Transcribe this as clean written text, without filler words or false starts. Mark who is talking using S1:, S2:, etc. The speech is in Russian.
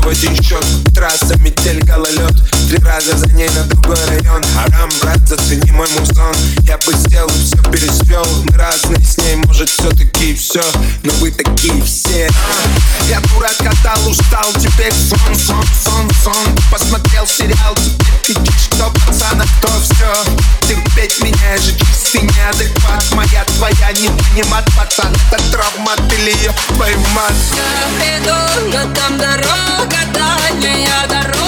S1: один счет. Трасса, метель, гололед. 3 раза за ней на другой район. Арам, брат, зацени мой музон. Я бы сделал и все пересвел. Мы разные с ней, может все-таки все, но вы такие все. Я дурак, катал, устал, теперь сон. Посмотрел сериал, теперь кричишь, кто пацан, а кто все. Терпеть меня же чистый неадекват. Моя, твоя, не понимать, пацан. Это травма, или ее поймать.
S2: Я приду, но там дорога дальняя, дорога.